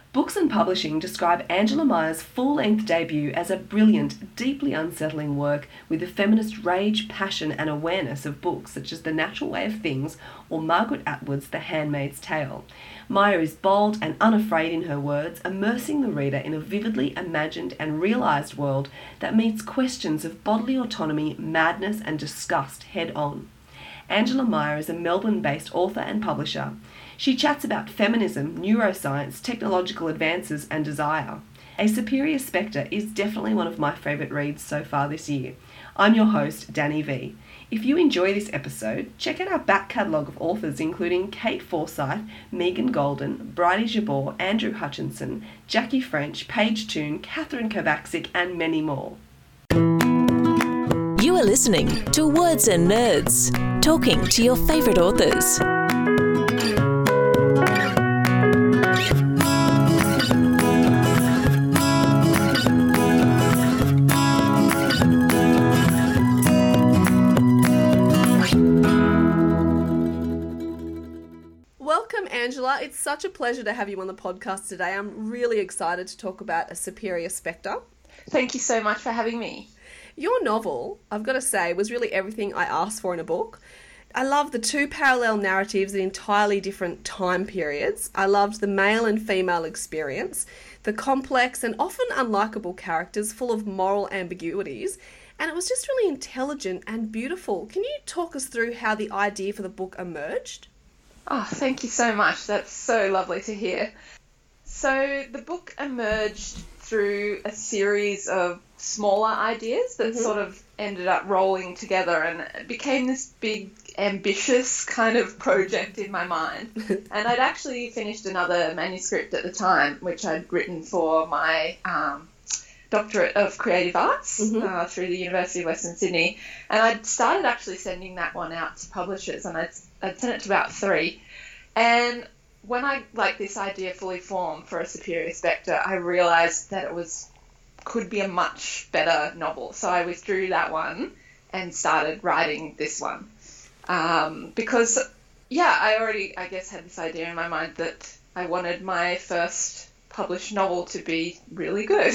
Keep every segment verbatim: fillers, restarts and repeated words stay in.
Books and Publishing describe Angela Meyer's full-length debut as a brilliant, deeply unsettling work with the feminist rage, passion and awareness of books such as The Natural Way of Things or Margaret Atwood's The Handmaid's Tale. Meyer is bold and unafraid in her words, immersing the reader in a vividly imagined and realised world that meets questions of bodily autonomy, madness and disgust head-on. Angela Meyer is a Melbourne-based author and publisher. She chats about feminism, neuroscience, technological advances and desire. A Superior Spectre is definitely one of my favourite reads so far this year. I'm your host, Danny V. If you enjoy this episode, check out our back catalogue of authors including Kate Forsyth, Megan Golden, Bridie Jabor, Andrew Hutchinson, Jackie French, Paige Toon, Catherine Kovacic and many more. You are listening to Words and Nerds, talking to your favourite authors. Welcome, Angela. It's such a pleasure to have you on the podcast today. I'm really excited to talk about A Superior Spectre. Thank you so much for having me. Your novel, I've got to say, was really everything I asked for in a book. I love the two parallel narratives in entirely different time periods. I loved the male and female experience, the complex and often unlikable characters full of moral ambiguities, and it was just really intelligent and beautiful. Can you talk us through how the idea for the book emerged? Oh, thank you so much. That's so lovely to hear. So the book emerged through a series of smaller ideas that mm-hmm. sort of ended up rolling together, and it became this big, ambitious kind of project in my mind. And I'd actually finished another manuscript at the time, which I'd written for my um, Doctorate of Creative Arts mm-hmm. uh, through the University of Western Sydney. And I'd started actually sending that one out to publishers, and I'd, I'd sent it to about three. And when I, like, this idea fully formed for A Superior Spectre, I realised that it was could be a much better novel. So I withdrew that one and started writing this one. Um, because, yeah, I already, I guess, had this idea in my mind that I wanted my first published novel to be really good.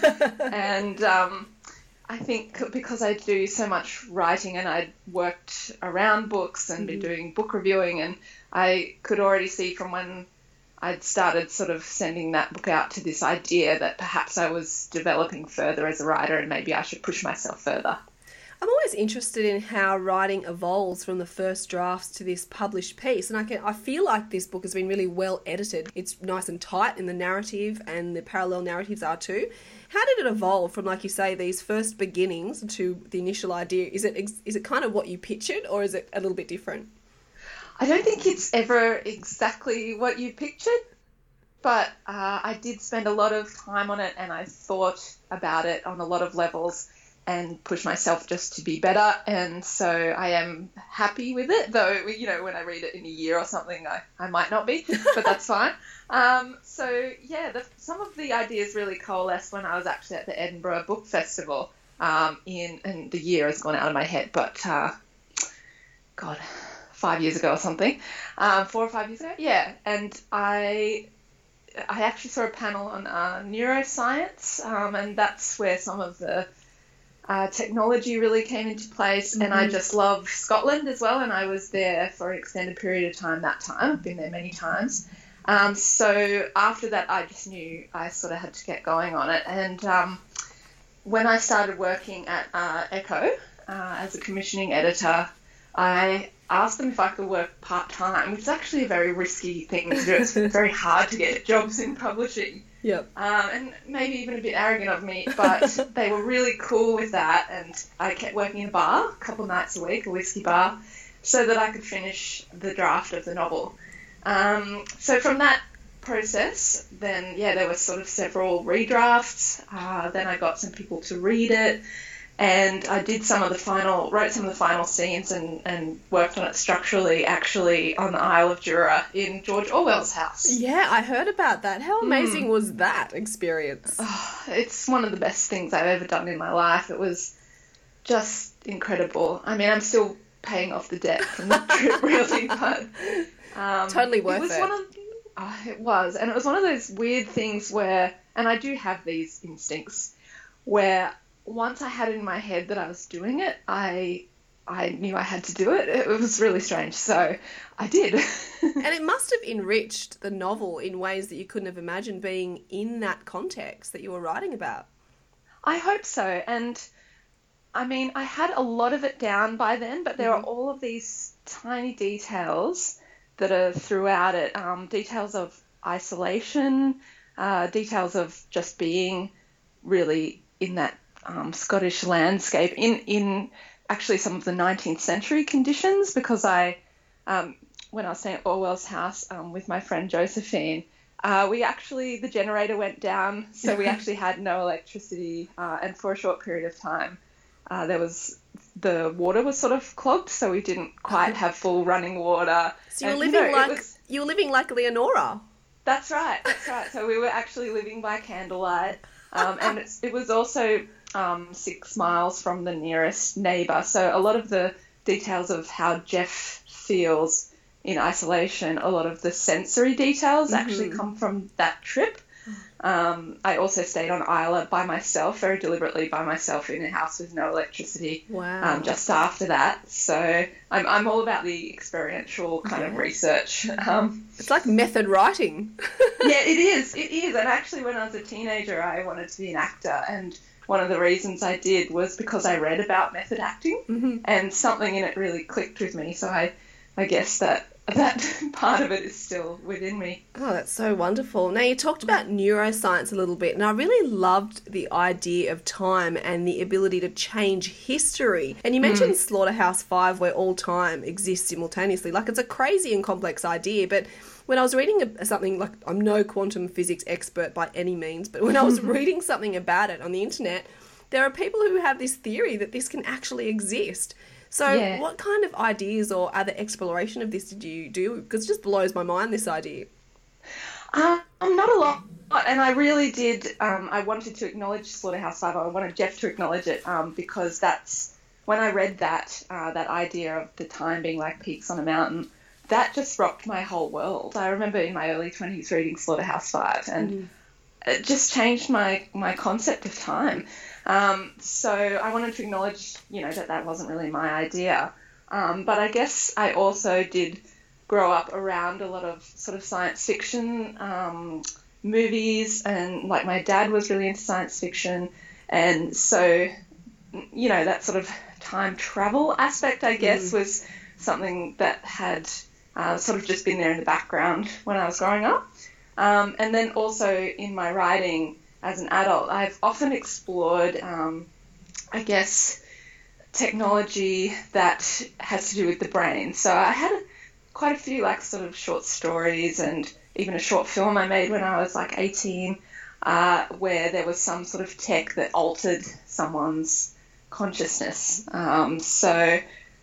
and um, I think because I do so much writing and I'd worked around books and mm-hmm. been doing book reviewing, and I could already see from when I'd started sort of sending that book out to this idea that perhaps I was developing further as a writer and maybe I should push myself further. I'm always interested in how writing evolves from the first drafts to this published piece, and I can I feel like this book has been really well edited. It's nice and tight in the narrative, and the parallel narratives are too. How did it evolve from, like you say, these first beginnings to the initial idea? Is it is it kind of what you pictured, or is it a little bit different? I don't think it's ever exactly what you pictured, but uh, I did spend a lot of time on it, and I thought about it on a lot of levels and pushed myself just to be better. And so I am happy with it, though, you know, when I read it in a year or something, I, I might not be, but that's fine. Um, so, yeah, the, some of the ideas really coalesced when I was actually at the Edinburgh Book Festival um, in, and the year has gone out of my head, but, uh, God... five years ago or something, um, four or five years ago, yeah. And I I actually saw a panel on uh, neuroscience, um, and that's where some of the uh, technology really came into place. Mm-hmm. And I just love Scotland as well, and I was there for an extended period of time that time. I've been there many times. Um, so after that, I just knew I sort of had to get going on it. And um, when I started working at uh, Echo uh, as a commissioning editor, I asked them if I could work part-time, which is actually a very risky thing to do. It's very hard to get jobs in publishing. Yep. Um, and maybe even a bit arrogant of me, but they were really cool with that, and I kept working in a bar a couple of nights a week, a whiskey bar, so that I could finish the draft of the novel. Um, so from that process, then, yeah, there were sort of several redrafts. Uh, then I got some people to read it. And I did some of the final, wrote some of the final scenes and, and worked on it structurally, actually, on the Isle of Jura in George Orwell's house. Yeah, I heard about that. How amazing mm. was that experience? Oh, it's one of the best things I've ever done in my life. It was just incredible. I mean, I'm still paying off the debt from that trip, really, but... Um, totally worth it. Was it. One of, Uh, it was, and it was one of those weird things where, and I do have these instincts, where once I had it in my head that I was doing it, I I knew I had to do it. It was really strange, so I did. And it must have enriched the novel in ways that you couldn't have imagined being in that context that you were writing about. I hope so, and I mean, I had a lot of it down by then, but there mm-hmm. are all of these tiny details that are throughout it, um, details of isolation, uh, details of just being really in that um, Scottish landscape, in, in actually some of the nineteenth century conditions, because I, um, when I was staying at Orwell's house um, with my friend Josephine, uh, we actually, the generator went down, so we actually had no electricity, uh, and for a short period of time, uh, there was, the water was sort of clogged, so we didn't quite have full running water. So you were living you know, like was, you were living like Leonora. That's right, that's right. So we were actually living by candlelight, um, and it's, it was also um, six miles from the nearest neighbour. So a lot of the details of how Jeff feels in isolation, a lot of the sensory details mm-hmm. actually come from that trip. Um, I also stayed on Isla by myself, very deliberately by myself, in a house with no electricity. Wow. Um, just after that. So I'm I'm all about the experiential kind yeah. of research. Um, it's like method writing. Yeah, it is. It is. And actually, when I was a teenager, I wanted to be an actor. And one of the reasons I did was because I read about method acting, mm-hmm. and something in it really clicked with me. So I, I guess that that part of it is still within me. Oh, that's so wonderful. Now, you talked about neuroscience a little bit, and I really loved the idea of time and the ability to change history. And you mentioned mm. Slaughterhouse Five, where all time exists simultaneously. Like, it's a crazy and complex idea, but when I was reading a, something, like, I'm no quantum physics expert by any means, but when I was reading something about it on the internet, there are people who have this theory that this can actually exist. So yeah. what kind of ideas or other exploration of this did you do? Because it just blows my mind, this idea. Um, not a lot. And I really did, um, I wanted to acknowledge Slaughterhouse Five. I wanted Jeff to acknowledge it um, because that's, when I read that, uh, that idea of the time being like peaks on a mountain, that just rocked my whole world. I remember in my early twenties reading Slaughterhouse Five, and mm. it just changed my, my concept of time. Um, so I wanted to acknowledge, you know, that that wasn't really my idea. Um, but I guess I also did grow up around a lot of sort of science fiction um, movies, and like my dad was really into science fiction. And so, you know, that sort of time travel aspect, I guess, mm. was something that had uh, sort of just been there in the background when I was growing up. Um, and then also in my writing, as an adult, I've often explored, um, I guess, technology that has to do with the brain. So I had a, quite a few, like, sort of short stories and even a short film I made when I was, like, eighteen, uh, where there was some sort of tech that altered someone's consciousness. Um, so,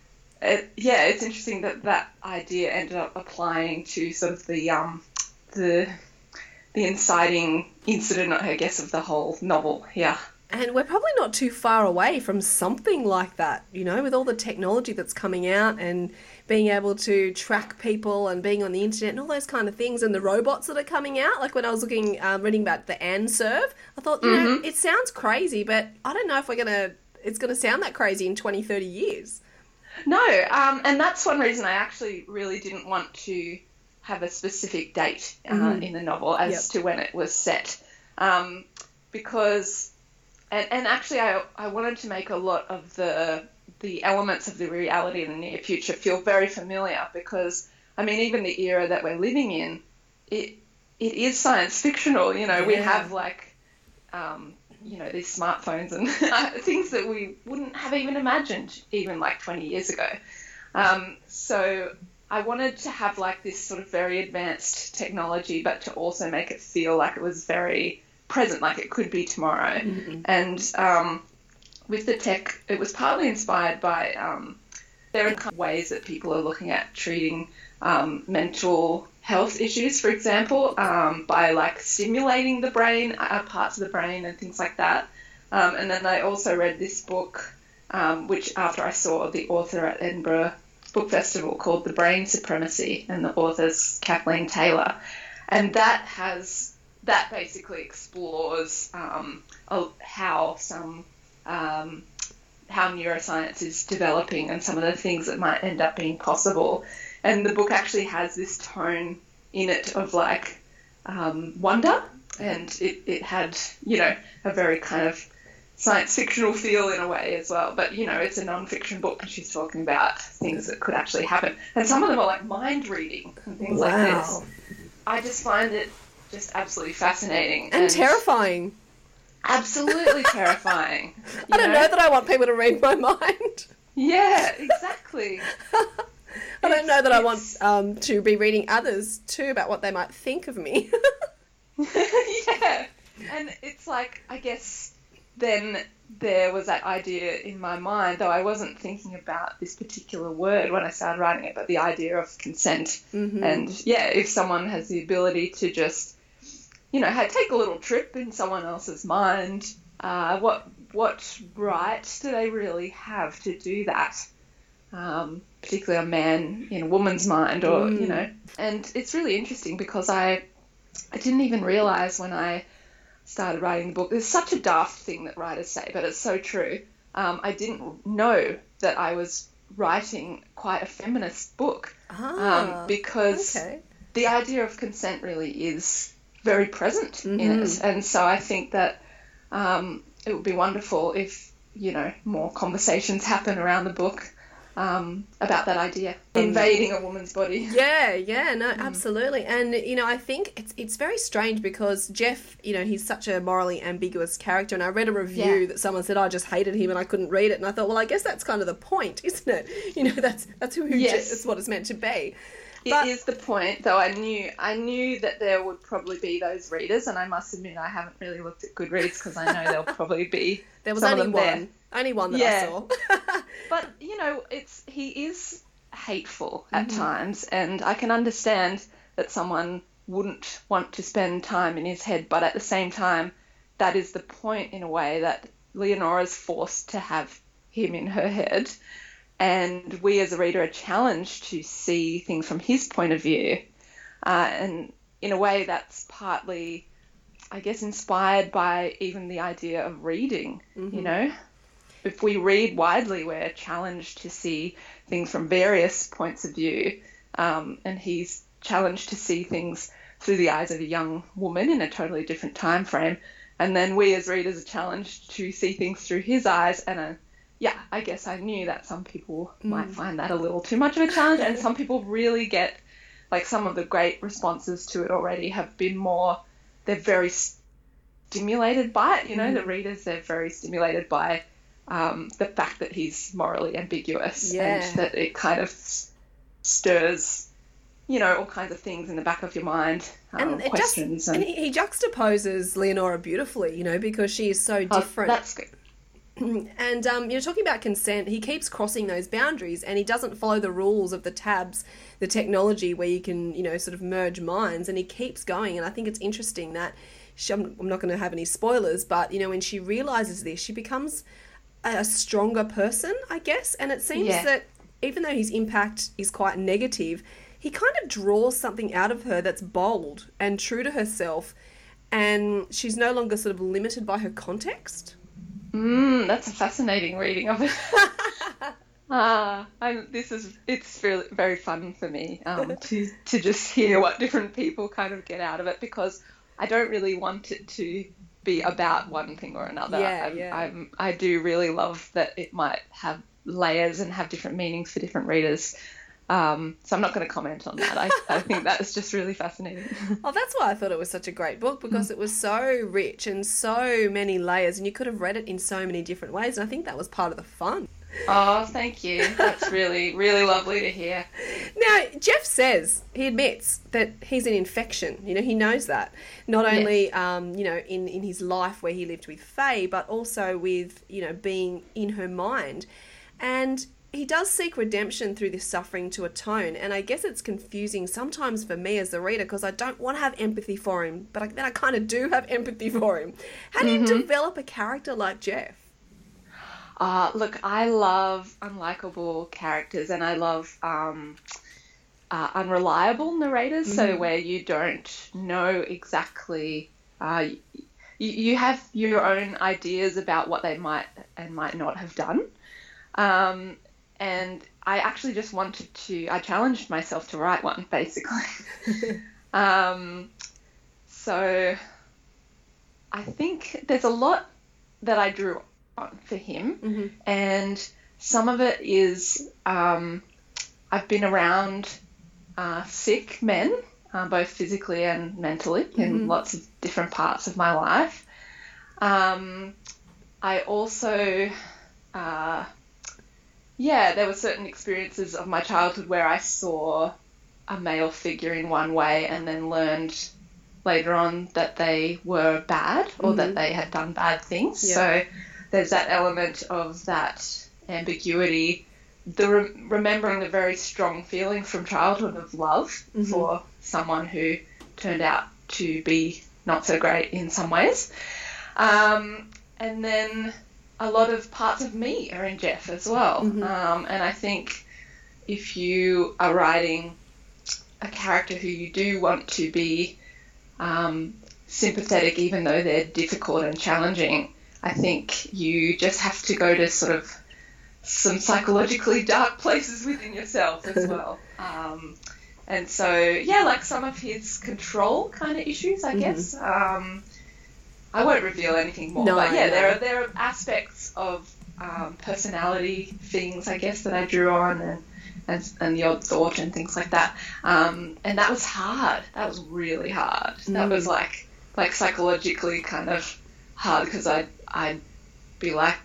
it, yeah, it's interesting that that idea ended up applying to sort of the um, the... the inciting incident, I guess, of the whole novel, yeah. And we're probably not too far away from something like that, you know, with all the technology that's coming out and being able to track people and being on the internet and all those kind of things, and the robots that are coming out. Like when I was looking, um, reading about the Anserve, I thought, you mm-hmm. know, it sounds crazy, but I don't know if we're going to, it's going to sound that crazy in twenty, thirty years. No, um, and that's one reason I actually really didn't want to have a specific date uh, mm-hmm. in the novel as yep. to when it was set. Um, because, and, and actually I, I wanted to make a lot of the the elements of the reality in the near future feel very familiar, because, I mean, even the era that we're living in, it it is science fictional, you know, yeah. we have like, um, you know, these smartphones and things that we wouldn't have even imagined even like twenty years ago. Um, so I wanted to have like this sort of very advanced technology, but to also make it feel like it was very present, like it could be tomorrow. Mm-hmm. And um, with the tech, it was partly inspired by, um, there are kind of ways that people are looking at treating um, mental health issues, for example, um, by like stimulating the brain, uh, parts of the brain and things like that. Um, and then I also read this book, um, which after I saw the author at Edinburgh Book Festival, called The Brain Supremacy, and the author's Kathleen Taylor. and that has that basically explores um, how some um, how neuroscience is developing and some of the things that might end up being possible. And the book actually has this tone in it of like um, wonder, and it, it had, you know, a very kind of science fictional feel in a way as well. But, you know, it's a non-fiction book and she's talking about things that could actually happen. And some of them are like mind reading and things wow. like this. I just find it just absolutely fascinating. And, and terrifying. Absolutely terrifying. I don't know? know that I want people to read my mind. Yeah, exactly. I don't know that I want um, to be reading others too about what they might think of me. Yeah. And it's like, I guess then there was that idea in my mind, though I wasn't thinking about this particular word when I started writing it, but the idea of consent. Mm-hmm. And yeah, if someone has the ability to just, you know, take a little trip in someone else's mind, uh, what what right do they really have to do that? Um, particularly a man in a woman's mind, or mm. you know. And it's really interesting because I I didn't even realise when I started writing the book. There's such a daft thing that writers say, but it's so true. Um, I didn't know that I was writing quite a feminist book ah, um, because okay. the idea of consent really is very present mm-hmm. in it. And so I think that um, it would be wonderful if, you know, more conversations happen around the book Um, about that idea, invading a woman's body. Yeah, yeah, no, mm. absolutely. And, you know, I think it's it's very strange because Jeff, you know, he's such a morally ambiguous character. And I read a review yeah. that someone said, I just hated him and I couldn't read it. And I thought, well, I guess that's kind of the point, isn't it? You know, that's that's who yes. Je- that's what it's meant to be. It but, is the point, though. I knew I knew that there would probably be those readers, and I must admit I haven't really looked at Goodreads because I know there'll probably be there was some only of them one, there. only one that yeah. I saw. But you know, it's he is hateful at mm-hmm. times, and I can understand that someone wouldn't want to spend time in his head, but at the same time, that is the point in a way that Leonora's forced to have him in her head. And we as a reader are challenged to see things from his point of view. Uh, and in a way that's partly, I guess, inspired by even the idea of reading, mm-hmm. you know. If we read widely, we're challenged to see things from various points of view. Um, and he's challenged to see things through the eyes of a young woman in a totally different time frame. And then we as readers are challenged to see things through his eyes and a yeah, I guess I knew that some people mm. might find that a little too much of a challenge, and some people really get, like, some of the great responses to it already have been more, they're very stimulated by it, you know, mm. the readers, they're very stimulated by um, the fact that he's morally ambiguous yeah. and that it kind of stirs, you know, all kinds of things in the back of your mind, um, and it questions. Just, and, and he, he juxtaposes Leonora beautifully, you know, because she is so different. Oh, that's good. And um, you're talking about consent. He keeps crossing those boundaries, and he doesn't follow the rules of the tabs, the technology where you can, you know, sort of merge minds. And he keeps going. And I think it's interesting that she, I'm, I'm not going to have any spoilers, but you know, when she realizes this, she becomes a, a stronger person, I guess. And it seems yeah. that even though his impact is quite negative, he kind of draws something out of her that's bold and true to herself, and she's no longer sort of limited by her context. Mm, that's a fascinating reading of it. ah, I'm, this is it's really, very fun for me um, to to just hear what different people kind of get out of it, because I don't really want it to be about one thing or another. Yeah, I'm, yeah. I'm, I do really love that it might have layers and have different meanings for different readers. Um, so I'm not going to comment on that. I, I think that's just really fascinating. Oh, that's why I thought it was such a great book, because it was so rich and so many layers, and you could have read it in so many different ways, and I think that was part of the fun. Oh, thank you. That's really, really lovely to hear. Now, Jeff says, he admits that he's an infection. You know, he knows that. Not only, yes. um, you know, in, in his life where he lived with Faye, but also with, you know, being in her mind. And he does seek redemption through this suffering to atone, and I guess it's confusing sometimes for me as the reader, because I don't want to have empathy for him, but I, then I kind of do have empathy for him. How do mm-hmm. you develop a character like Jeff? Uh, look, I love unlikable characters, and I love um, uh, unreliable narrators, mm-hmm. so where you don't know exactly, uh, you, you have your own ideas about what they might and might not have done. Um, and I actually just wanted to, I challenged myself to write one, basically. um, so I think there's a lot that I drew on for him, mm-hmm. and some of it is um, I've been around uh, sick men, uh, both physically and mentally, mm-hmm. in lots of different parts of my life. Um, I also, uh, yeah, there were certain experiences of my childhood where I saw a male figure in one way and then learned later on that they were bad or mm-hmm. that they had done bad things. Yeah. So there's that element of that ambiguity, the re- remembering the very strong feeling from childhood of love mm-hmm. for someone who turned out to be not so great in some ways. Um, and then a lot of parts of me are in Jeff as well. Mm-hmm. Um, and I think if you are writing a character who you do want to be um, sympathetic, even though they're difficult and challenging, I think you just have to go to sort of some psychologically dark places within yourself as well. Um, and so, yeah, like some of his control kind of issues, I mm-hmm. guess. Um, I won't reveal anything more, no, but yeah, no. there are there are aspects of um, personality things, I guess, that I drew on, and, and and the odd thought and things like that. Um, and that was hard. That was really hard. Mm. That was like like psychologically kind of hard, because I'd I'd be like,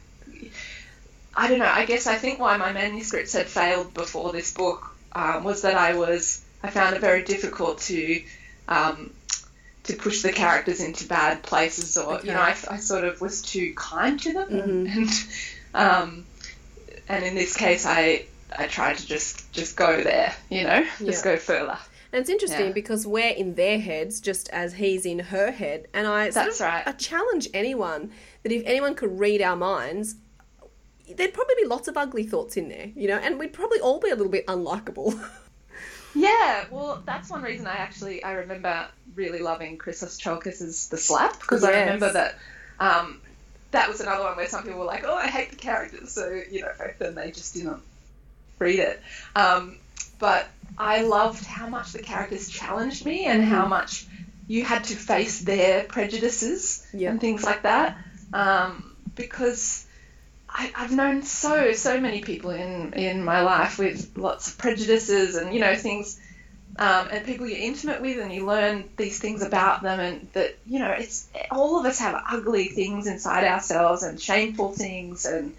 I don't know. I guess I think why my manuscripts had failed before this book um, was that I was I found it very difficult to. Um, to push the characters into bad places, or okay. you know, I, I sort of was too kind to them, mm-hmm. and um, and in this case, I I tried to just just go there, you know, just yeah. go further. And it's interesting yeah. because we're in their heads just as he's in her head, and I sort that's of, right. I challenge anyone that if anyone could read our minds, there'd probably be lots of ugly thoughts in there, you know, and we'd probably all be a little bit unlikable. Yeah, well, that's one reason I actually, I remember really loving Christos Tsiolkas's The Slap, because yes. I remember that um, that was another one where some people were like, oh, I hate the characters, so, you know, then they just didn't read it. Um, but I loved how much the characters challenged me and how much you had to face their prejudices yep. and things like that, um, because... I, I've known so, so many people in, in my life with lots of prejudices and, you know, things, um, and people you're intimate with, and you learn these things about them, and that, you know, it's all of us have ugly things inside ourselves and shameful things, and,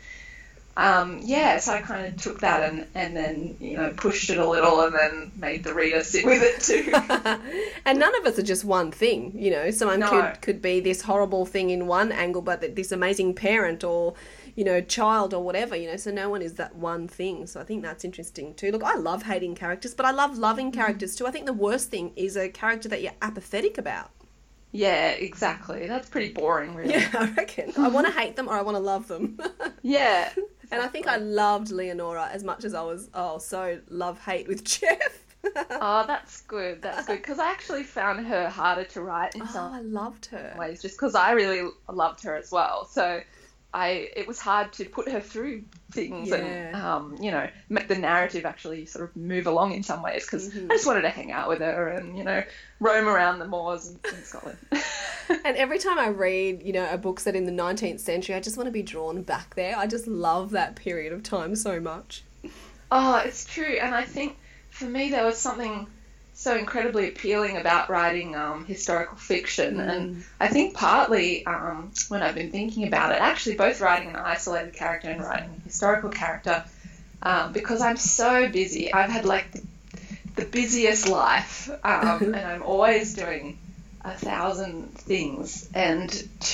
um, yeah, so I kind of took that and, and then, you know, pushed it a little and then made the reader sit with it too. And none of us are just one thing, you know, someone No. could, could be this horrible thing in one angle, but this amazing parent or... you know, child or whatever, you know, so no one is that one thing. So I think that's interesting too. Look, I love hating characters, but I love loving characters too. I think the worst thing is a character that you're apathetic about. Yeah, exactly. That's pretty boring, really. Yeah, I reckon. I want to hate them or I want to love them. Yeah. Exactly. And I think I loved Leonora as much as I was, oh, so love-hate with Jeff. Oh, that's good. That's good. Because I actually found her harder to write in oh, some I loved her. ways, just because I really loved her as well. So... I it was hard to put her through things yeah. and, um, you know, make the narrative actually sort of move along in some ways, because mm-hmm. I just wanted to hang out with her and, you know, roam around the moors in, in Scotland. And every time I read, you know, a book set in the nineteenth century, I just want to be drawn back there. I just love that period of time so much. Oh, it's true. And I think for me there was something so incredibly appealing about writing um, historical fiction. Mm. And I think partly um, when I've been thinking about it, actually both writing an isolated character and writing a historical character, um, because I'm so busy. I've had like the, the busiest life, um, and I'm always doing a thousand things. And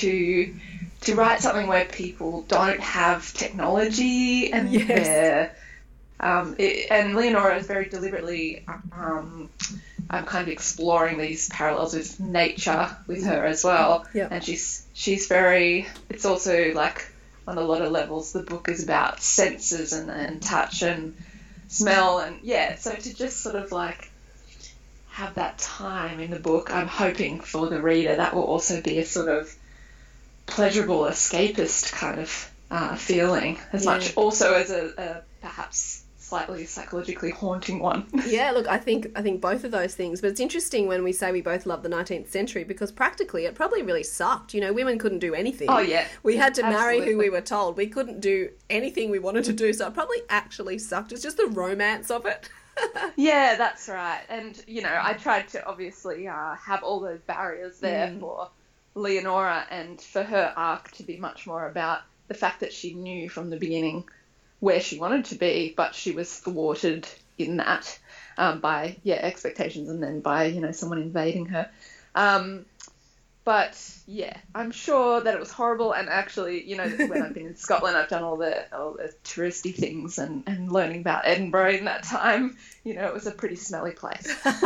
to to write something where people don't have technology and yes. they're Um, it, and Leonora is very deliberately um, I'm kind of exploring these parallels with nature with her as well. Yep. And she's she's very, it's also like on a lot of levels the book is about senses and, and touch and smell, and yeah, so to just sort of like have that time in the book, I'm hoping for the reader that will also be a sort of pleasurable, escapist kind of uh, feeling, as Yeah. much also as a, a perhaps slightly psychologically haunting one. Yeah, look, I think I think both of those things. But it's interesting when we say we both love the nineteenth century, because practically it probably really sucked. You know, women couldn't do anything. Oh, yeah. We had to marry who Absolutely. we were told. We couldn't do anything we wanted to do, so it probably actually sucked. It's just the romance of it. Yeah, that's right. And, you know, I tried to obviously uh, have all those barriers there Mm. for Leonora, and for her arc to be much more about the fact that she knew from the beginning where she wanted to be, but she was thwarted in that um, by, yeah, expectations, and then by, you know, someone invading her. Um, but, yeah, I'm sure that it was horrible, and actually, you know, when I've been in Scotland, I've done all the all the touristy things and, and learning about Edinburgh in that time. You know, it was a pretty smelly place.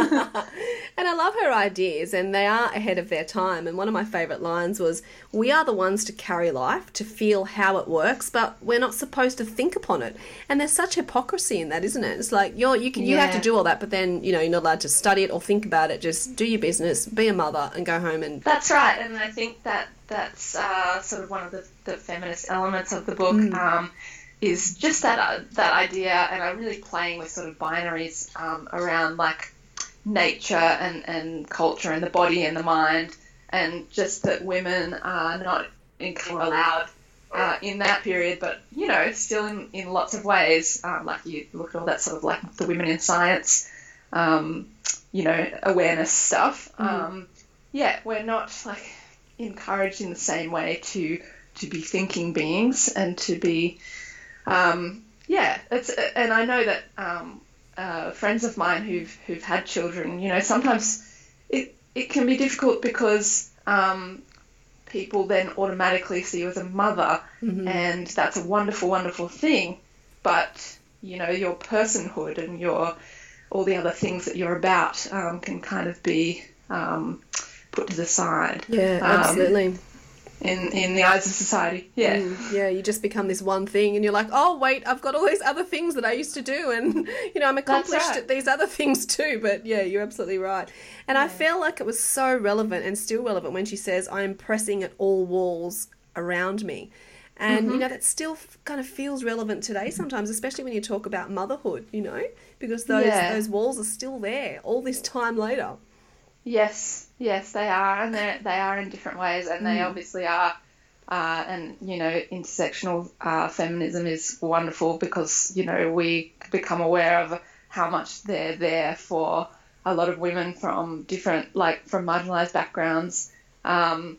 And I love her ideas, and they are ahead of their time. And one of my favourite lines was, "We are the ones to carry life, to feel how it works, but we're not supposed to think upon it." And there's such hypocrisy in that, isn't it? It's like you're you can you have to Yeah. do all that, but then, you know, you're not allowed to study it or think about it. Just do your business, be a mother, and go home and That's right, and I think that that's uh, sort of one of the, the feminist elements of the book, Mm. um, is just that uh, that idea, and I'm really playing with sort of binaries um, around like nature and, and culture and the body and the mind, and just that women are not in- allowed uh, in that period, but, you know, still in, in lots of ways, um, like you look at all that sort of like the women in science, um, you know, awareness stuff. Um, yeah, we're not like encouraged in the same way to to be thinking beings and to be, um, yeah. It's and I know that um, uh, friends of mine who've who've had children, you know, sometimes it it can be difficult because um, people then automatically see you as a mother, and that's a wonderful, wonderful thing. But you know, your personhood and your all the other things that you're about um, can kind of be um, put to the side. yeah, um, absolutely. in in the eyes of society. Yeah. Mm, yeah, you just become this one thing, and you're like, oh wait, I've got all these other things that I used to do, and you know, I'm accomplished right. at these other things too. But yeah, you're absolutely right. And I feel like it was so relevant and still relevant when she says, "I'm pressing at all walls around me." And, you know, that still f- kind of feels relevant today sometimes, especially when you talk about motherhood, you know, because those Yeah. those walls are still there all this time later. Yes, yes, they are, and they they are in different ways, and they obviously are. Uh, and you know, intersectional uh, feminism is wonderful because you know we become aware of how much they're there for a lot of women from different, like from marginalised backgrounds. Um,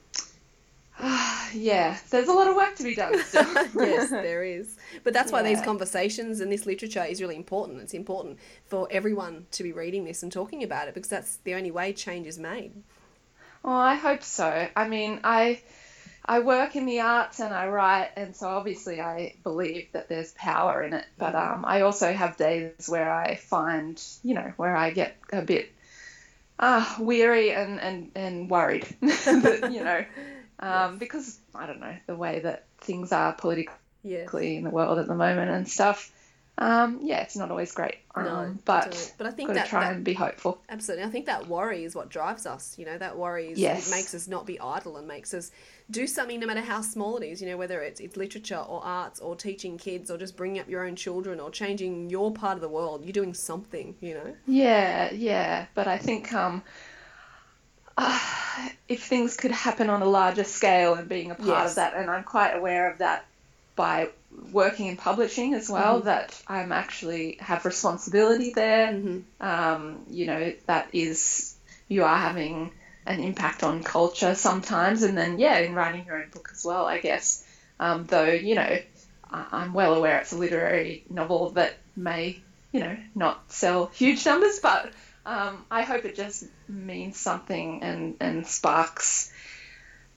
yeah, there's a lot of work to be done still. Yes, there is. But that's why these Yeah. conversations and this literature is really important. It's important for everyone to be reading this and talking about it, because that's the only way change is made. Oh, I hope so. I mean, I I work in the arts and I write, and so obviously I believe that there's power in it. But um, I also have days where I find, you know, where I get a bit uh, weary and, and, and worried, that, you know, um, because, I don't know, the way that things are politically Yes. in the world at the moment and stuff. Um, yeah, it's not always great. Um, No, but totally. But I think got to that- try that- and be hopeful. Absolutely. I think that worry is what drives us. You know, that worry is, Yes. it makes us not be idle and makes us do something no matter how small it is, you know, whether it's, it's literature or arts or teaching kids or just bringing up your own children or changing your part of the world. You're doing something, you know? Yeah, yeah, but I think um, uh, if things could happen on a larger scale and being a part Yes. of that, and I'm quite aware of that by working in publishing as well, Mm-hmm. that I'm actually have responsibility there. Mm-hmm. Um, you know, that is, you are having an impact on culture sometimes, and then, yeah, in writing your own book as well, I guess. Um, though, you know, I- I'm well aware it's a literary novel that may, you know, not sell huge numbers, but um, I hope it just means something and, and sparks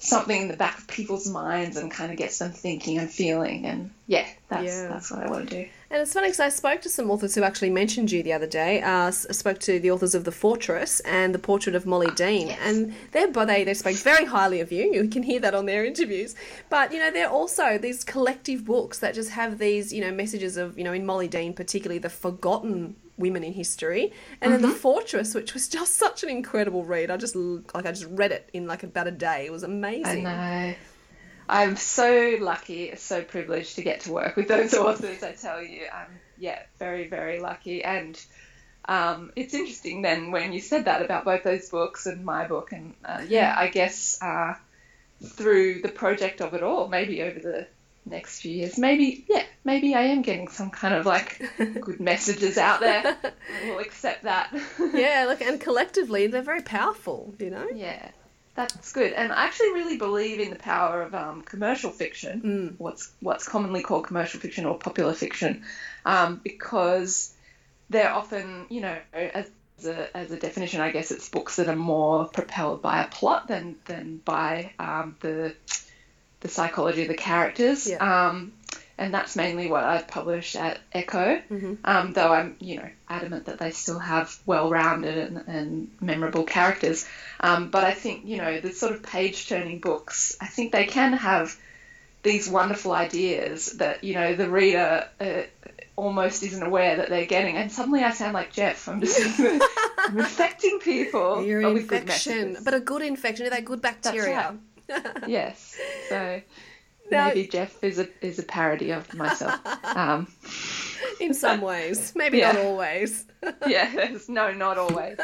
something in the back of people's minds and kind of gets them thinking and feeling. And yeah, that's Yeah. that's what I want to do. And it's funny because I spoke to some authors who actually mentioned you the other day. Uh, s- I spoke to the authors of The Fortress and The Portrait of Molly Dean. yes. And they're, but they, they spoke very highly of you. You can hear that on their interviews. But, you know, they're also these collective books that just have these, you know, messages of, you know, in Molly Dean particularly, the forgotten women in history. And then The Fortress, which was just such an incredible read. I just, l- like, I just read it in, like, about a day. It was amazing. I know. I'm so lucky, so privileged to get to work with those authors, I tell you. I'm, yeah, very, very lucky. And um, it's interesting then when you said that about both those books and my book. And uh, yeah, I guess uh, through the project of it all, maybe over the next few years, maybe, yeah, maybe I am getting some kind of like good messages out there. We'll accept that. Yeah, look, and collectively, they're very powerful, you know? Yeah, that's good. And I actually really believe in the power of um, commercial fiction, Mm. what's what's commonly called commercial fiction or popular fiction, um, because they're often, you know, as a, as a definition, I guess it's books that are more propelled by a plot than, than by um, the the psychology of the characters. Yeah. Um, and that's mainly what I've published at Echo, Mm-hmm. um, though I'm, you know, adamant that they still have well-rounded and, and memorable characters. Um, but I think, you know, the sort of page-turning books, I think they can have these wonderful ideas that, you know, the reader uh, almost isn't aware that they're getting. And suddenly I sound like Jeff. I'm just I'm infecting people. You're but an with good infection, messages. but a good infection, they're good bacteria. Yes. So Now- maybe Jeff is a is a parody of myself. Um, In some ways, maybe Yeah. not always. yeah. No, not always.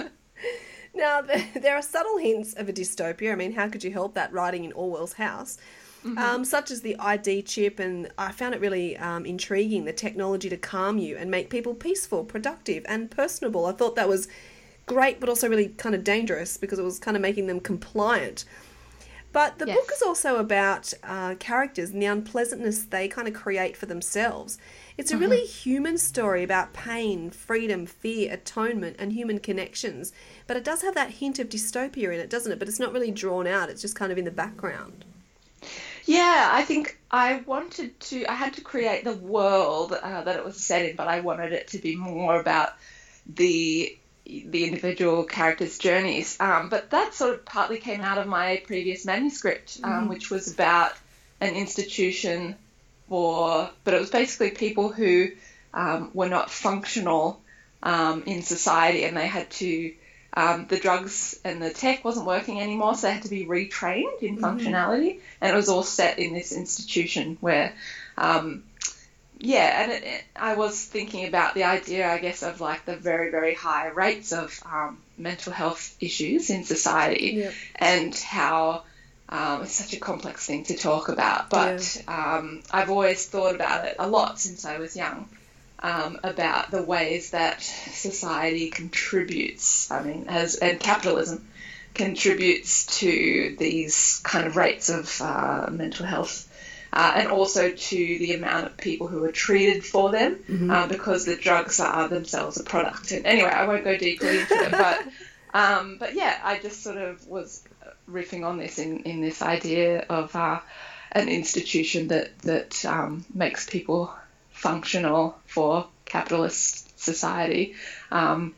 Now, there, there are subtle hints of a dystopia. I mean, how could you help that writing in Orwell's house? Um, such as the I D chip, and I found it really um, intriguing, the technology to calm you and make people peaceful, productive and personable. I thought that was great, but also really kind of dangerous because it was kind of making them compliant. But the Yes. book is also about uh, characters and the unpleasantness they kind of create for themselves. It's a really human story about pain, freedom, fear, atonement, and human connections. But it does have that hint of dystopia in it, doesn't it? But it's not really drawn out. It's just kind of in the background. Yeah, I think I wanted to, I had to create the world uh, that it was set in, but I wanted it to be more about the the individual characters' journeys. Um, but that sort of partly came out of my previous manuscript, um, which was about an institution for, but it was basically people who um, were not functional um, in society, and they had to, um, the drugs and the tech wasn't working anymore, so they had to be retrained in functionality, and it was all set in this institution where, um, yeah, and it, it, I was thinking about the idea, I guess, of like the very, very high rates of um, mental health issues in society, Yep. and how um, it's such a complex thing to talk about. But um, I've always thought about it a lot since I was young, um, about the ways that society contributes, I mean, as and capitalism contributes to these kind of rates of uh, mental health. Uh, and also to the amount of people who are treated for them, uh, because the drugs are themselves a product. And anyway, I won't go deeply into it, but um, but yeah, I just sort of was riffing on this in, in this idea of uh, an institution that that um, makes people functional for capitalist society. Um,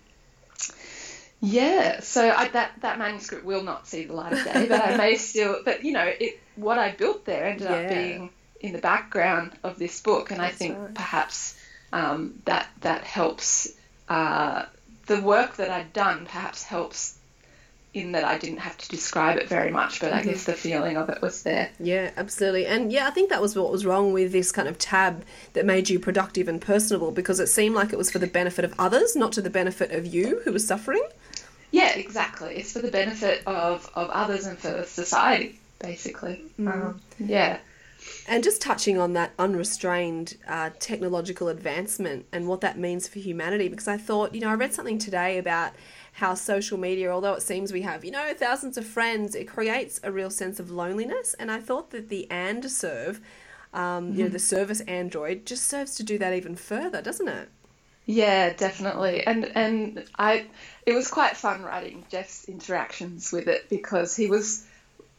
yeah, so I, that that manuscript will not see the light of day, but I may still. But you know, it what I built there ended Yeah. up being in the background of this book, and That's I think right. perhaps um, that that helps. Uh, the work that I'd done perhaps helps in that I didn't have to describe it very much, but I guess the feeling of it was there. Yeah, absolutely. And yeah, I think that was what was wrong with this kind of tab that made you productive and personable, because it seemed like it was for the benefit of others, not to the benefit of you who was suffering. Yeah, exactly. It's for the benefit of, of others and for society, basically. Um, yeah. And just touching on that unrestrained uh, technological advancement and what that means for humanity, because I thought, you know, I read something today about how social media, although it seems we have, you know, thousands of friends, it creates a real sense of loneliness. And I thought that the and serve, um, you know, the service Android just serves to do that even further, doesn't it? Yeah, definitely. And and I, it was quite fun writing Jeff's interactions with it, because he was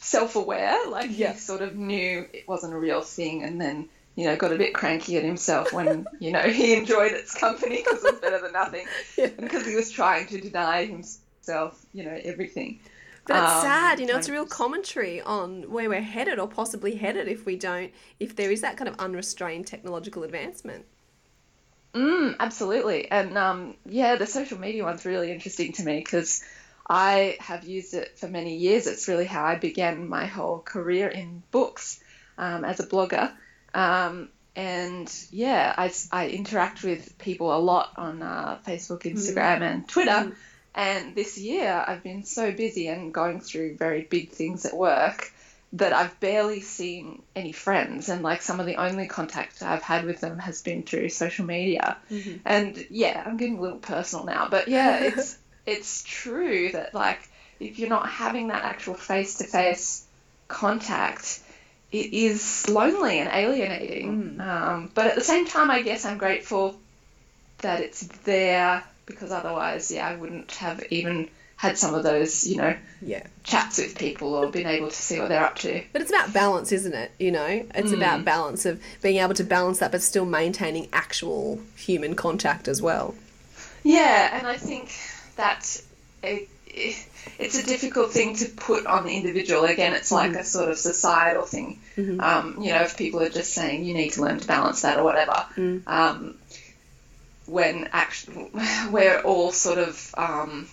self-aware, like Yeah. he sort of knew it wasn't a real thing, and then, you know, got a bit cranky at himself when, you know, he enjoyed its company because it was better than nothing, Yeah. and because he was trying to deny himself, you know, everything. But it's Um, sad, you know, it's a trying real to- commentary on where we're headed or possibly headed if we don't, if there is that kind of unrestrained technological advancement. Mm, absolutely. And um, yeah, the social media one's really interesting to me because I have used it for many years. It's really how I began my whole career in books um, as a blogger. Um, and yeah, I, I interact with people a lot on uh, Facebook, Instagram, and Twitter. And this year I've been so busy and going through very big things at work that I've barely seen any friends, and like some of the only contact I've had with them has been through social media. Mm-hmm. And yeah, I'm getting a little personal now, but yeah, it's it's true that like if you're not having that actual face-to-face contact, it is lonely and alienating. Mm. Um, but at the same time, I guess I'm grateful that it's there, because otherwise, yeah, I wouldn't have even had some of those, you know, Yeah. chats with people or been able to see what they're up to. But it's about balance, isn't it? You know, it's Mm. about balance of being able to balance that but still maintaining actual human contact as well. Yeah, and I think that it, it, it's a difficult thing to put on the individual. Again, it's like a sort of societal thing. Mhm. Um, you know, if people are just saying you need to learn to balance that or whatever, Mm. um, when actually we're all sort of um,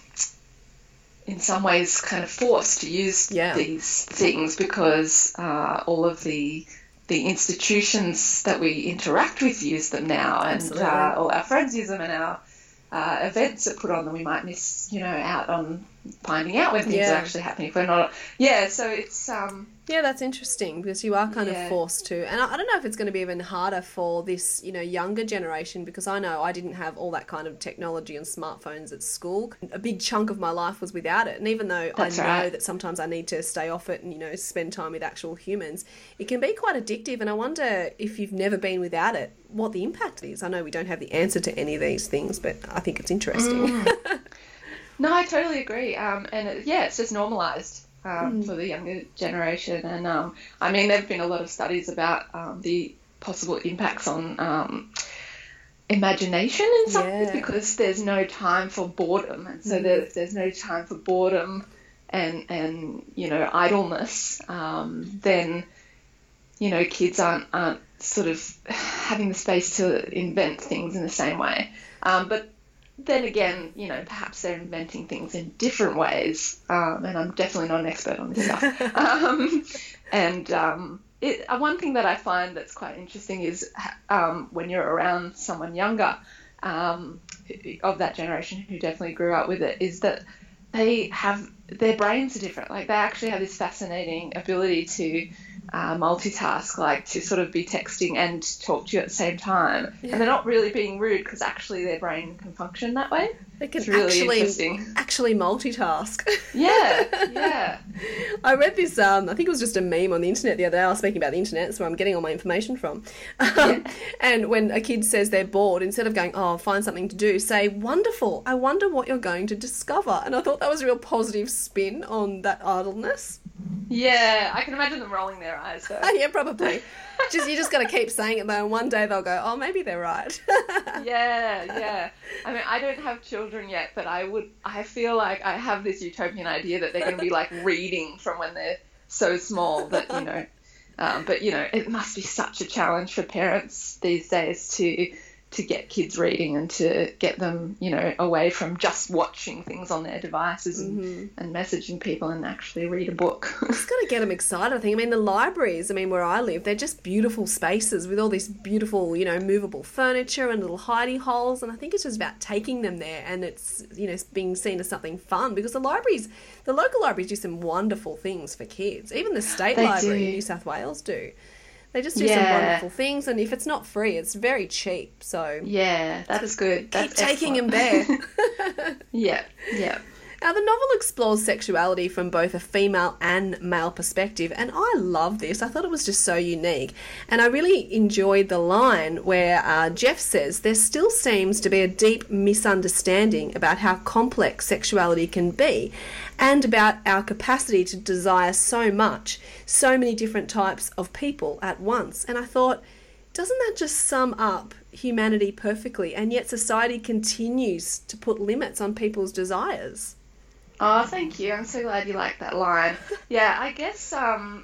in some ways kind of forced to use Yeah. these things because uh, all of the the institutions that we interact with use them now, and Absolutely. uh, all our friends use them, and our uh, events that put on them we might miss, you know, out on finding out when things Yeah. are actually happening if we're not. Yeah, so it's um, Yeah, that's interesting because you are kind Yeah. of forced to. And I, I don't know if it's going to be even harder for this, you know, younger generation, because I know I didn't have all that kind of technology and smartphones at school. A big chunk of my life was without it. And even though That's I know right. that sometimes I need to stay off it and, you know, spend time with actual humans, it can be quite addictive. And I wonder if you've never been without it, what the impact is. I know we don't have the answer to any of these things, but I think it's interesting. Mm. No, I totally agree. Um, and it, yeah, it's just normalised um, Mm. for the younger generation. And um, I mean, there have been a lot of studies about um, the possible impacts on um, imagination and something, Yeah. because there's no time for boredom. And so Mm. there, there's no time for boredom and, and you know, idleness. Um, then, you know, kids aren't, aren't sort of having the space to invent things in the same way. Um, but then again, you know, perhaps they're inventing things in different ways, um, and I'm definitely not an expert on this stuff. um, and um, it, uh, one thing that I find that's quite interesting is um, when you're around someone younger um, of that generation who definitely grew up with it, is that they have, their brains are different. Like they actually have this fascinating ability to uh, multitask, like to sort of be texting and talk to you at the same time. Yeah. And they're not really being rude because actually their brain can function that way. They can It's really actually interesting. actually multitask. Yeah, yeah. I read this, um, I think it was just a meme on the internet the other day. I was speaking about the internet, that's where I'm getting all my information from. Um, and when a kid says they're bored, instead of going, oh, find something to do, say, wonderful, I wonder what you're going to discover. And I thought that was a real positive spin on that idleness. Yeah, I can imagine them rolling their eyes though. Yeah, probably. Just You just got to keep saying it though, and one day they'll go, oh, maybe they're right. Yeah, yeah. I mean, I don't have children yet, but I would, I feel like I have this utopian idea that they're going to be like reading from when they're so small that, you know, um, but you know, it must be such a challenge for parents these days to to get kids reading and to get them, you know, away from just watching things on their devices and, Mhm. and messaging people and actually read a book. It's got to get them excited, I think. I mean, the libraries, I mean, where I live, they're just beautiful spaces with all this beautiful, you know, movable furniture and little hidey holes. And I think it's just about taking them there and it's, you know, being seen as something fun, because the libraries, the local libraries do some wonderful things for kids. Even the state They library do. in New South Wales do. They just do some Yeah. wonderful things. And if it's not free, it's very cheap. So Yeah, that's good. keep That's taking them excellent. there. Yeah, yeah. Now, the novel explores sexuality from both a female and male perspective, and I love this. I thought it was just so unique. And I really enjoyed the line where uh, Jeff says, there still seems to be a deep misunderstanding about how complex sexuality can be and about our capacity to desire so much, so many different types of people at once. And I thought, doesn't that just sum up humanity perfectly? And yet society continues to put limits on people's desires. Oh, thank you. I'm so glad you like that line. Yeah, I guess, um,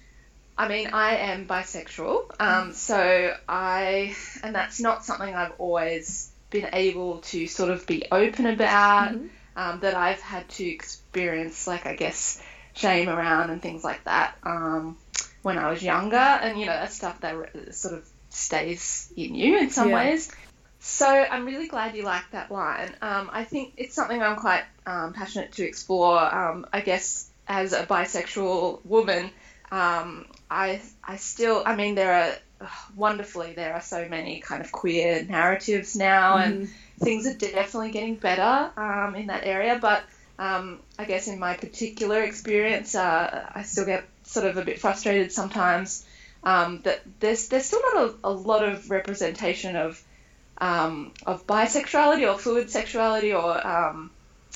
I mean, I am bisexual, um, so I, and that's not something I've always been able to sort of be open about, mm-hmm. um, that I've had to experience, like, I guess, shame around and things like that um, when I was younger, and, you know, that's stuff that sort of stays in you in some yeah. ways. So I'm really glad you like that line. Um, I think it's something I'm quite um, passionate to explore. Um, I guess as a bisexual woman, um, I I still, I mean, there are, uh, wonderfully, there are so many kind of queer narratives now, mm-hmm. and things are definitely getting better um, in that area. But um, I guess in my particular experience, uh, I still get sort of a bit frustrated sometimes um, that there's, there's still not a, a lot of representation of Um, of bisexuality or fluid sexuality or, um,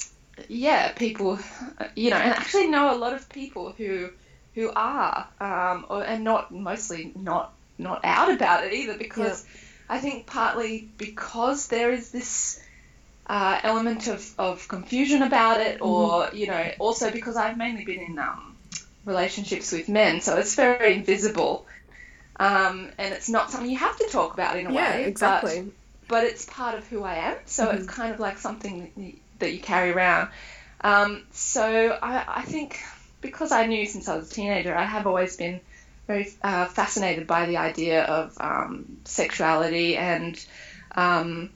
yeah, people, you know, and actually know a lot of people who who are, um, or, and not, mostly not, not out about it either, because yeah. I think partly because there is this uh, element of, of confusion about it, or, mm-hmm. you know, also because I've mainly been in um, relationships with men, so it's very invisible, um, and it's not something you have to talk about in a yeah, way. exactly. But, but it's part of who I am, so mm-hmm. it's kind of like something that you, that you carry around. Um, so I, I think because I knew since I was a teenager, I have always been very uh, fascinated by the idea of um, sexuality and um,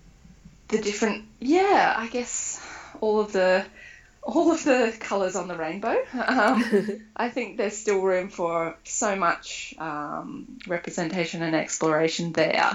the different, yeah, I guess all of the all of the colours on the rainbow. Um, I think there's still room for so much um, representation and exploration there.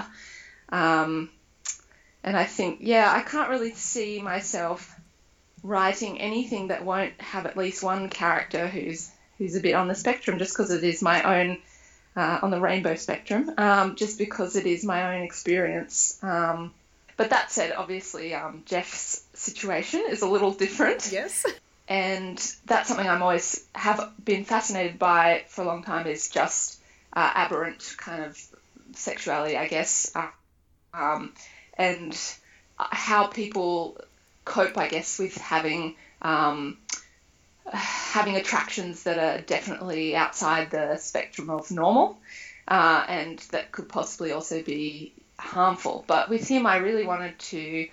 Um, and I think, yeah, I can't really see myself writing anything that won't have at least one character who's who's a bit on the spectrum, just because it is my own, uh, on the rainbow spectrum, um, just because it is my own experience. Um, but that said, obviously, um, Jeff's situation is a little different. Yes. And that's something I'm always have been fascinated by for a long time, is just uh, aberrant kind of sexuality, I guess. Uh, Um, and how people cope, I guess, with having um, having attractions that are definitely outside the spectrum of normal, uh, and that could possibly also be harmful. But with him, I really wanted to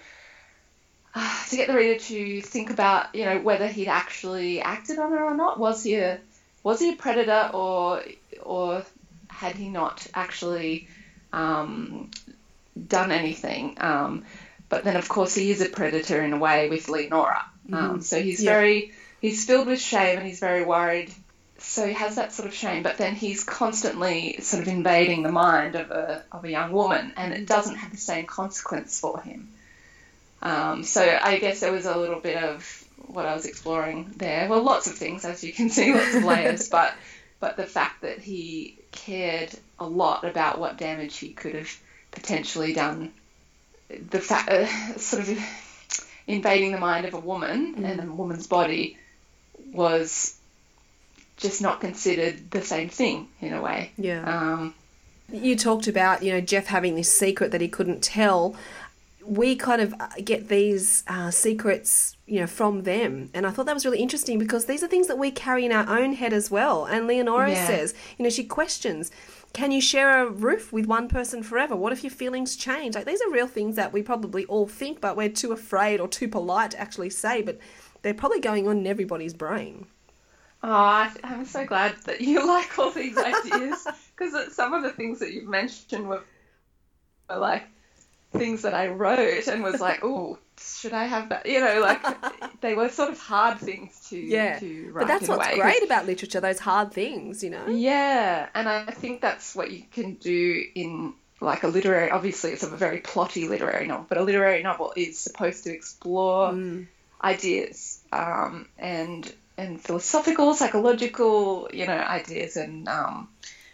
uh, to get the reader to think about, you know, whether he'd actually acted on it or not. Was he a was he a predator, or or had he not actually um, done anything? Um, but then, of course, he is a predator in a way with Leonora. Um, mm-hmm. So he's yeah. very, he's filled with shame, and he's very worried. So he has that sort of shame, but then he's constantly sort of invading the mind of a of a young woman, and it doesn't have the same consequence for him. Um, so I guess there was a little bit of what I was exploring there. Well, lots of things, as you can see, lots of layers, but but the fact that he cared a lot about what damage he could have potentially done, the fact, uh, sort of invading the mind of a woman mm. and a woman's body was just not considered the same thing in a way. Yeah. Um, you talked about, you know, Jeff having this secret that he couldn't tell. We kind of get these uh, secrets, you know, from them. And I thought that was really interesting, because these are things that we carry in our own head as well. And Leonora yeah. says, you know, she questions, can you share a roof with one person forever? What if your feelings change? Like, these are real things that we probably all think, but we're too afraid or too polite to actually say, but they're probably going on in everybody's brain. Oh, I'm so glad that you like all these ideas, because some of the things that you've mentioned were, were like things that I wrote and was like, oh, should I have that? You know, like they were sort of hard things to, yeah. to write. But that's in a what's way. great about literature, those hard things, you know? Yeah, and I think that's what you can do in like a literary, obviously it's a very plotty literary novel, but a literary novel is supposed to explore mm. ideas um, and and philosophical, psychological, you know, ideas, and um,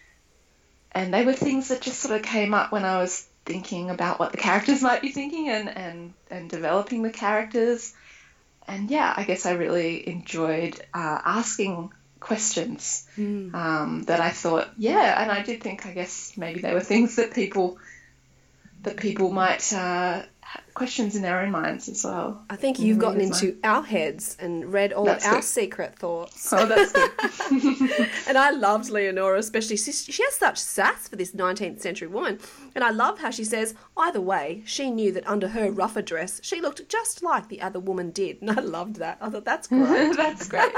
and they were things that just sort of came up when I was thinking about what the characters might be thinking and and and developing the characters. And yeah, I guess I really enjoyed uh, asking questions mm. um, that I thought, yeah, and I did think, I guess maybe they were things that people that people might uh, have questions in their own minds as well. I think you've gotten into our heads and read all that's of our good. secret thoughts. Oh, that's good. And I loved Leonora, especially. She, she has such sass for this nineteenth century woman. And I love how she says, either way, she knew that under her rougher dress, she looked just like the other woman did. And I loved that. I thought, that's great. That's great.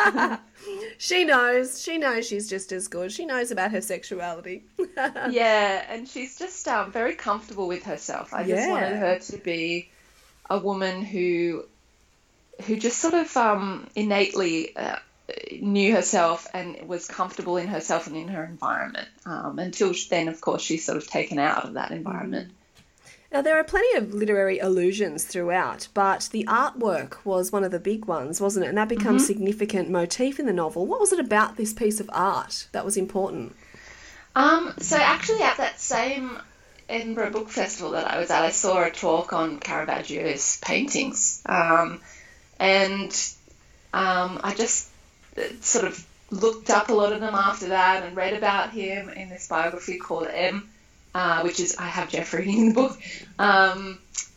She knows. She knows she's just as good. She knows about her sexuality. Yeah, and she's just um, very comfortable with herself. I just yeah. wanted her to be a woman who who just sort of um, innately uh, knew herself and was comfortable in herself and in her environment. Um, until then, of course, she's sort of taken out of that environment. Now, there are plenty of literary allusions throughout, but the artwork was one of the big ones, wasn't it? And that becomes mm-hmm. a significant motif in the novel. What was it about this piece of art that was important? Um, so actually at that same Edinburgh Book Festival that I was at, I saw a talk on Caravaggio's paintings. Um, and um, I just sort of looked up a lot of them after that and read about him in this biography called M, uh, which is, I have Jeff reading in the book. Um,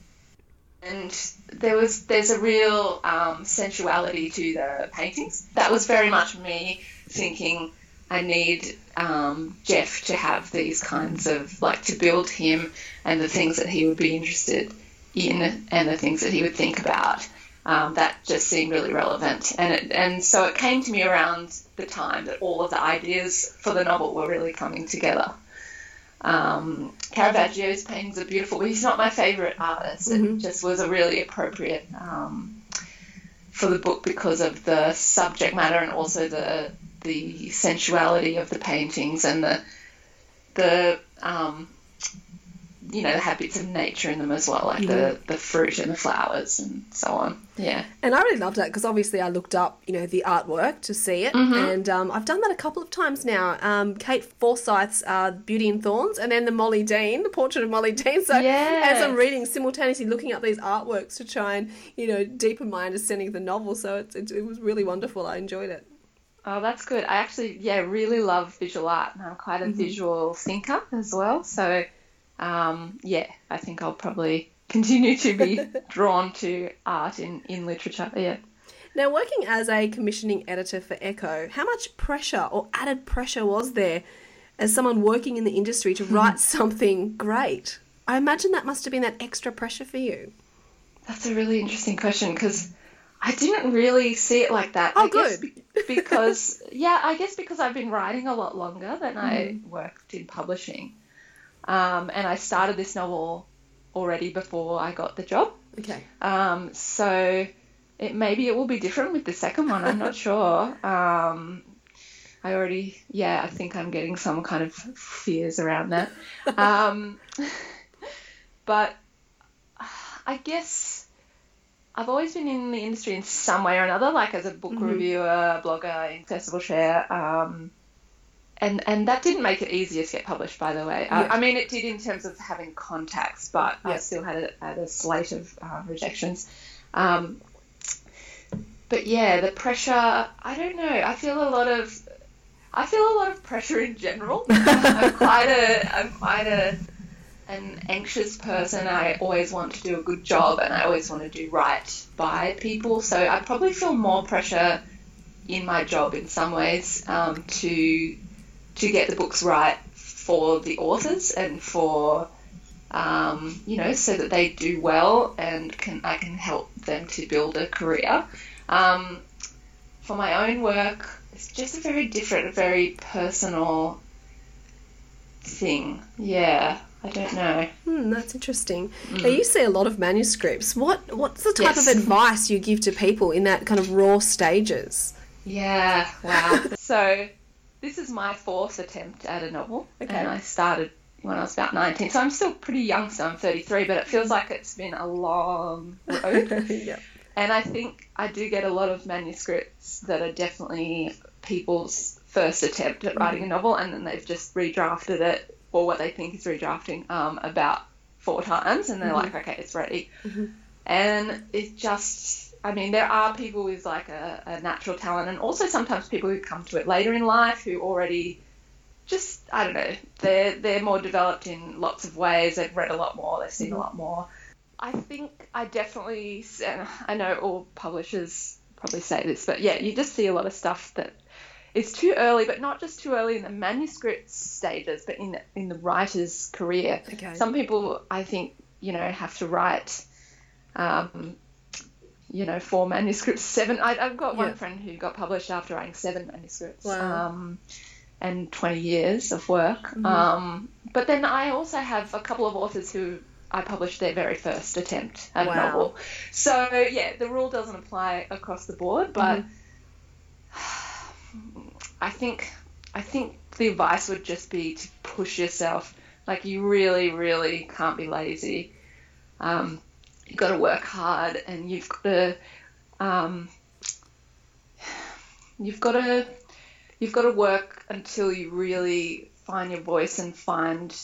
and there was, there's a real um, sensuality to the paintings. That was very much me thinking, I need um, Jeff to have these kinds of, like, to build him and the things that he would be interested in and the things that he would think about. Um, that just seemed really relevant. And it, and so it came to me around the time that all of the ideas for the novel were really coming together. Um, Caravaggio's paintings are beautiful, but he's not my favourite artist. Mm-hmm. It just was a really appropriate um, for the book because of the subject matter and also the the sensuality of the paintings and the the um, you know, the habits of nature in them as well, like yeah. the, the fruit and the flowers and so on. Yeah. And I really loved that because obviously I looked up, you know, the artwork to see it. Mm-hmm. And um, I've done that a couple of times now. Um, Kate Forsyth's uh, Beauty and Thorns, and then the Molly Dean, the portrait of Molly Dean. So yes. as I'm reading, simultaneously looking up these artworks to try and, you know, deepen my understanding of the novel. So it, it, it was really wonderful. I enjoyed it. Oh, that's good. I actually, yeah, really love visual art, and I'm quite a mm-hmm. visual thinker as well. So... Um, yeah, I think I'll probably continue to be drawn to art in, in literature, yeah. Now, working as a commissioning editor for Echo, how much pressure or added pressure was there as someone working in the industry to write something great? I imagine that must have been that extra pressure for you. That's a really interesting question because I didn't really see it like that. Oh, I good. Guess because, yeah, I guess because I've been writing a lot longer than mm. I worked in publishing. Um, and I started this novel already before I got the job. Okay. Um, so it maybe it will be different with the second one. I'm not sure. Um, I already, yeah, I think I'm getting some kind of fears around that. Um, but I guess I've always been in the industry in some way or another, like as a book mm-hmm. reviewer, blogger, in Festival Share. Um, And and that didn't make it easier to get published, by the way. Uh, I mean, it did in terms of having contacts, but yeah. I still had a, had a slate of uh, rejections. Um, but yeah, the pressure, I don't know. I feel a lot of, I feel a lot of pressure in general. I'm quite a, I'm quite a, an anxious person. I always want to do a good job, and I always want to do right by people. So I probably feel more pressure in my job in some ways um, to. to get the books right for the authors and for, um, you know, so that they do well and can I can help them to build a career. Um, for my own work, it's just a very different, very personal thing. Yeah, I don't know. Hmm, that's interesting. Mm. Now, you see a lot of manuscripts. What What's the type yes. of advice you give to people in that kind of raw stages? Yeah, wow. So... this is my fourth attempt at a novel, okay. and I started when I was about nineteen. So I'm still pretty young, so I'm thirty-three, but it feels like it's been a long road. yeah. And I think I do get a lot of manuscripts that are definitely people's first attempt at writing a novel, and then they've just redrafted it, or what they think is redrafting, um, about four times, and they're Mm-hmm. like, okay, it's ready. Mm-hmm. And it just, I mean, there are people with like a, a natural talent, and also sometimes people who come to it later in life who already just, I don't know, they're, they're more developed in lots of ways. They've read a lot more, they've seen Mm-hmm. a lot more. I think I definitely, and I know all publishers probably say this, but yeah, you just see a lot of stuff that is too early, but not just too early in the manuscript stages, but in the, in the writer's career. Okay. Some people, I think, you know, have to write, um, you know, four manuscripts, seven. I, I've got one Yeah. friend who got published after writing seven manuscripts. Wow. Um, and twenty years of work. Mm-hmm. Um, but then I also have a couple of authors who I published their very first attempt at Wow. a novel. So, yeah, the rule doesn't apply across the board, but Mm-hmm. I think I think the advice would just be to push yourself. Like, you really, really can't be lazy. Um, you've got to work hard, and you've got to um, you've got to you've got to work until you really find your voice and find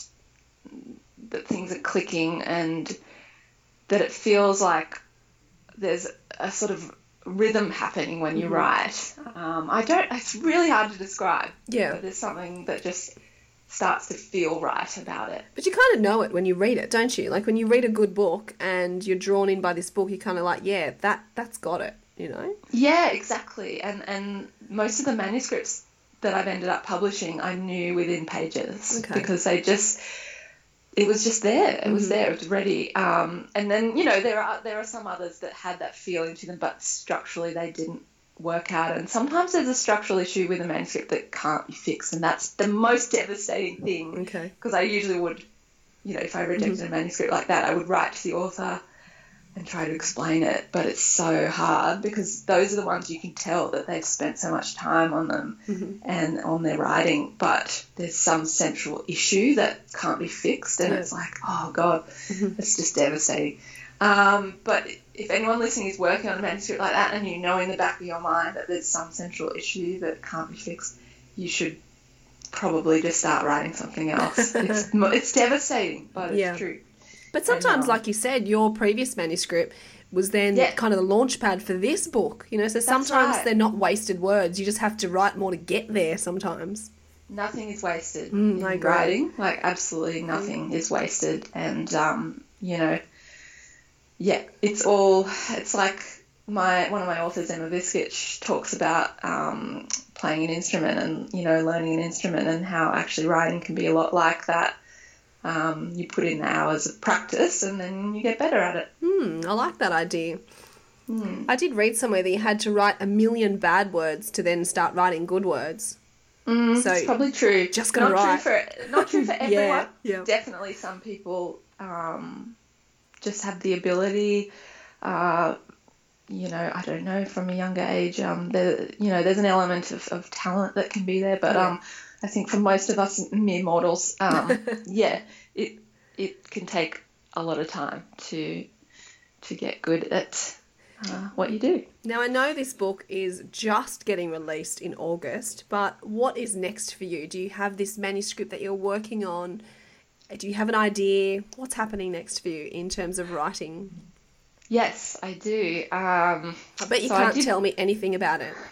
that things are clicking, and that it feels like there's a sort of rhythm happening when you Mm-hmm. write. Um, I don't. It's really hard to describe. Yeah. But there's something that just starts to feel right about it. But you kind of know it when you read it, don't you? Like when you read a good book and you're drawn in by this book, you're kind of like, yeah, that, that's got it, you know? Yeah, exactly. And and most of the manuscripts that I've ended up publishing, I knew within pages. Okay. Because they just, it was just there. It was Mhm. there. It was ready. Um, and then, you know, there are there are some others that had that feeling to them, but structurally they didn't work out. And sometimes there's a structural issue with a manuscript that can't be fixed, and that's the most devastating thing. Okay. Because I usually would, you know, if I rejected a manuscript like that, I would write to the author and try to explain it. But it's so hard because those are the ones you can tell that they've spent so much time on them and on their writing, but there's some central issue that can't be fixed, and Yeah. it's like, oh God, it's just devastating. Um, but if anyone listening is working on a manuscript like that, and you know in the back of your mind that there's some central issue that can't be fixed, you should probably just start writing something else. It's mo- it's devastating, but it's Yeah. true. But sometimes, um, like you said, your previous manuscript was then Yeah. kind of the launch pad for this book, you know? So sometimes right. they're not wasted words. You just have to write more to get there sometimes. Nothing is wasted Mm, I in agree. writing. Like, absolutely nothing is wasted. And, um, you know, yeah, it's all, it's like my, one of my authors, Emma Viskich, talks about um, playing an instrument and, you know, learning an instrument, and how actually writing can be a lot like that. Um, you put in the hours of practice and then you get better at it. Hmm, I like that idea. I did read somewhere that you had to write a million bad words to then start writing good words. Mm, So, it's probably true. just gotta not write. True for, not true for Yeah, everyone. yeah. Definitely some people um, just have the ability, uh, you know, I don't know, from a younger age, um, there, you know, there's an element of, of talent that can be there. But Yeah. um, I think for most of us mere mortals, um, yeah, it it can take a lot of time to to get good at uh, what you do. Now, I know this book is just getting released in August, but what is next for you? Do you have this manuscript that you're working on? Do you have an idea? What's happening next for you in terms of writing? Yes, I do. Um, I bet you so I can't did- tell me anything about it.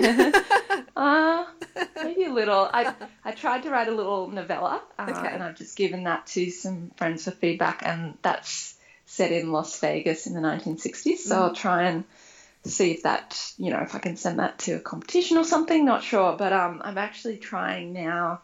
Uh, maybe a little. I I tried to write a little novella, uh, Okay. and I've just given that to some friends for feedback, and that's set in Las Vegas in the nineteen sixties. So I'll try and see if that, you know, if I can send that to a competition or something. Not sure, but um, I'm actually trying now.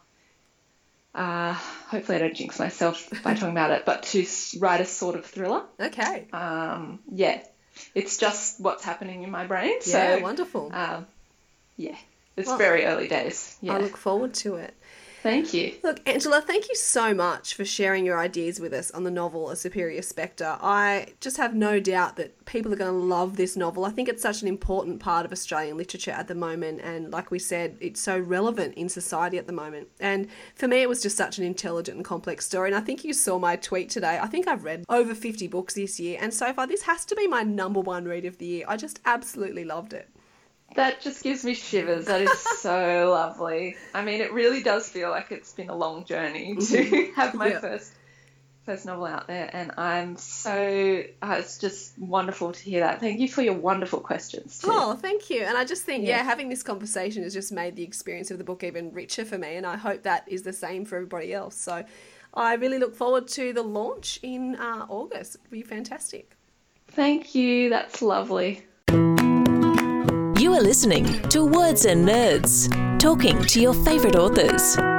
Uh, hopefully I don't jinx myself by talking about it, but to s- write a sort of thriller. Okay. Um, yeah, it's just what's happening in my brain. Yeah, so wonderful. um, yeah, it's Well, very early days. Yeah. I look forward to it. Thank you. Look, Angela, thank you so much for sharing your ideas with us on the novel A Superior Spectre. I just have no doubt that people are going to love this novel. I think it's such an important part of Australian literature at the moment, and like we said, it's so relevant in society at the moment. And for me, it was just such an intelligent and complex story, and I think you saw my tweet today. I think I've read over fifty books this year, and so far this has to be my number one read of the year. I just absolutely loved it. That just gives me shivers. That is so lovely. I mean, it really does feel like it's been a long journey to have my yeah. first first novel out there, and I'm so, uh, it's just wonderful to hear that. Thank you for your wonderful questions too. Oh, thank you. And I just think, yeah. Yeah. having this conversation has just made the experience of the book even richer for me, and I hope that is the same for everybody else. So I really look forward to the launch in uh, August. It'll be fantastic. Thank you. That's lovely. You are listening to Words and Nerds, talking to your favourite authors.